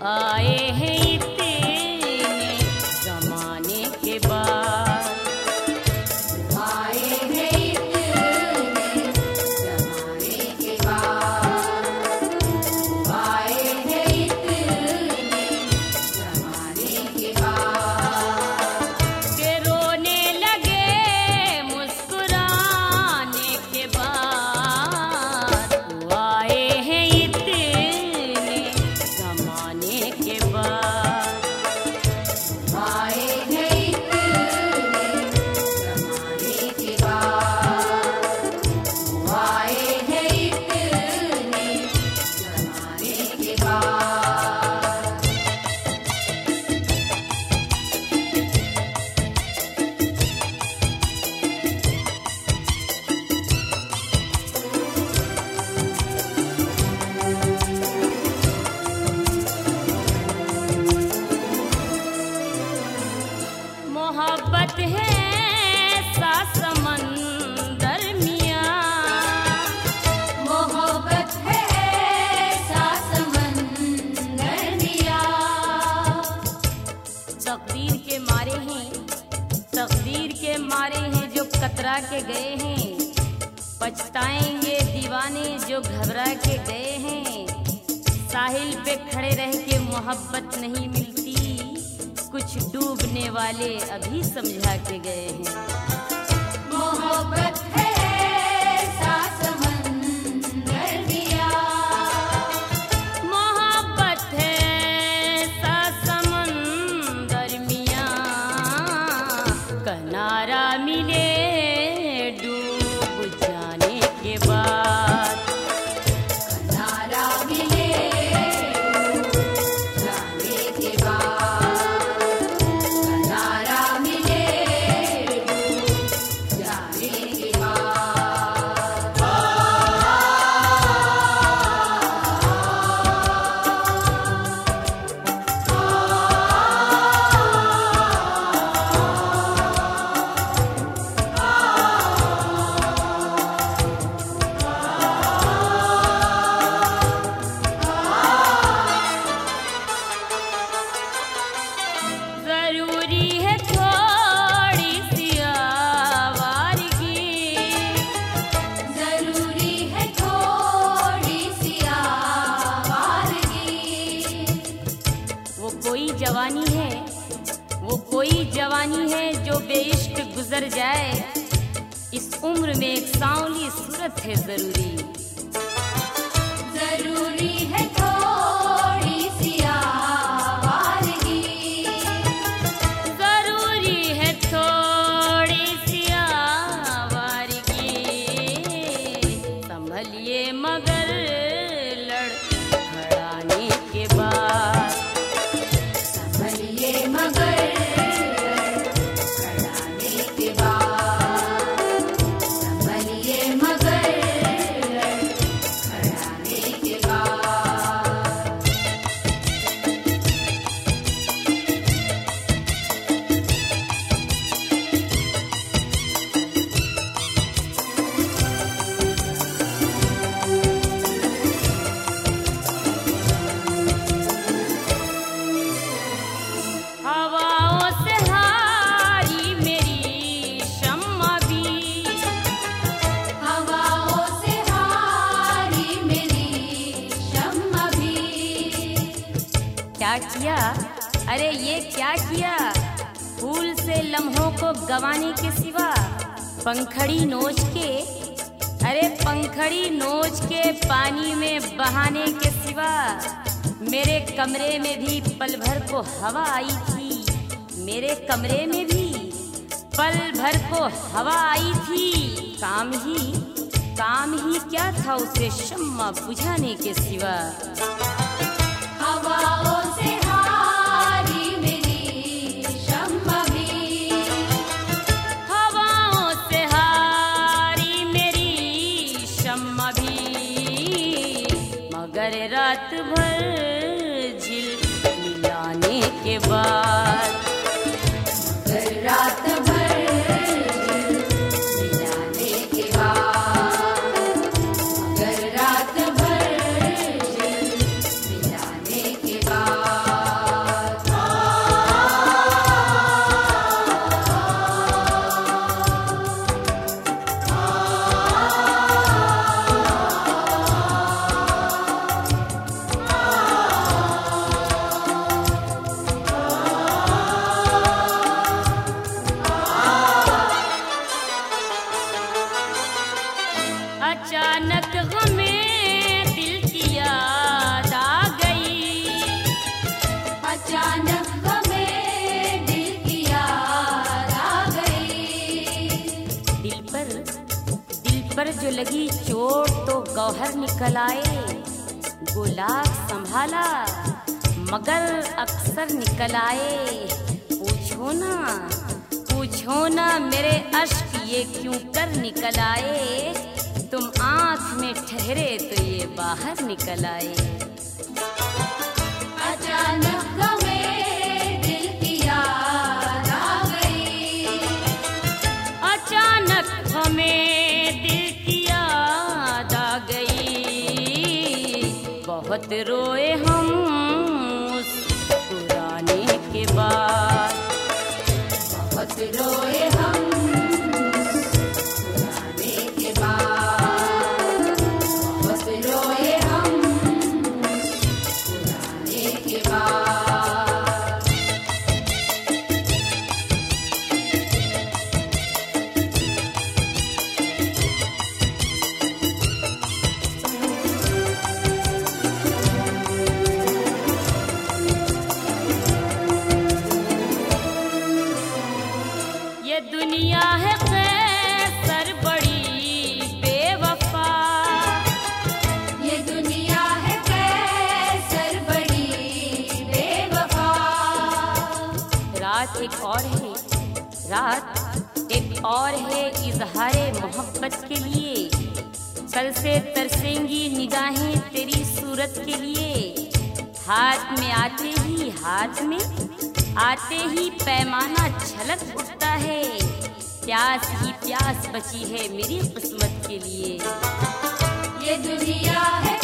आए हैं इतने जमाने के बाद, आए हैं इतने जमाने के बाद, आए हैं इतने जमाने के बाद, के रोने लगे मुस्कुराने के बाद, आए हैं इतने जमाने के बाद। आए हैं इतने जमाने के बाद, आए हैं इतने जमाने के बाद। मोहब्बत है सा समंदर मियां, मोहब्बत है ऐसा समंदर मिया, तकदीर के मारे हैं, तकदीर के मारे हैं जो कतरा के गए हैं, पछताएंगे दीवाने जो घबरा के गए हैं। साहिल पे खड़े रह के मोहब्बत नहीं मिलती, कुछ डूबने वाले अभी समझा के गए हैं। मोहब्बत है ऐसा समंदर मिया, मोहब्बत है सा समंदर मियां, किनारा मिले डूब जाने के बाद, किनारा मिले जाने के बाद, किनारा मिले जाने के बाद। जरूरी है थोड़ी सी आवारगी, जरूरी है थोड़ी सी आवारगी, वो कोई जवानी है, वो कोई जवानी है जो बेइश्क गुजर जाए, इस उम्र में एक सांवली सूरत है जरूरी। जरूरी है थोड़ी सी आवारगी, जरूरी है थोड़ी सी आवारगी, संभलिए मगर लड़खड़ाने के बाद, संभलिए मगर लड़खड़ाने के बाद, संभलिए मगर लड़खड़ाने के बाद। हवाओं से हारी मेरी शम्मा भी, हवाओं से हारी मेरी शम्मा भी, क्या किया, अरे ये क्या किया, फूल से लम्हों को गंवाने के सिवा, पंखड़ी नोच के, अरे पंखड़ी नोच के पानी में बहाने के सिवा, मेरे कमरे में भी पल भर को हवा आई थी, मेरे कमरे में भी पल भर को हवा आई थी, काम ही क्या था उसे शम्मा बुझाने के सिवा। हवाओं से हारी मेरी शम्मा भी, हवाओं से हारी मेरी शम्मा भी, मगर रात भर झिल मिलाने के बाद, मगर रात भर मिलाने के बाद, मगर रात भर जो लगी चोट तो गौहर निकल आए। गुलाब संभाला मगर अक्सर निकल आए। पूछो ना मेरे अश्क ये क्यों कर निकल आए। तुम आँख में ठहरे तो ये बाहर निकल आए। अचानक हमें दिल की याद आ गई। अचानक हमें दिल की याद आ गई। बहुत रोए हम उस पुराने के बाद। बहुत रोए हम पुराने के बाद। बहुत रोए हम पुराने के बाद। ये दुनिया है कैसर बड़ी बेवफा। ये दुनिया है कैसर बड़ी बेवफा। रात एक और है इजहारे मोहब्बत के लिए। कल से तरसेंगी निगाहें तेरी सूरत के लिए। हाथ में आते ही पैमाना छलक उठता है। प्यास ही प्यास बची है मेरी किस्मत के लिए। ये दुनिया है